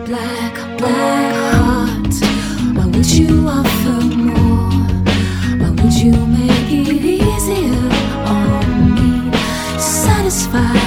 black heart. Why would you offer more? Why would you make it easier on me? Satisfied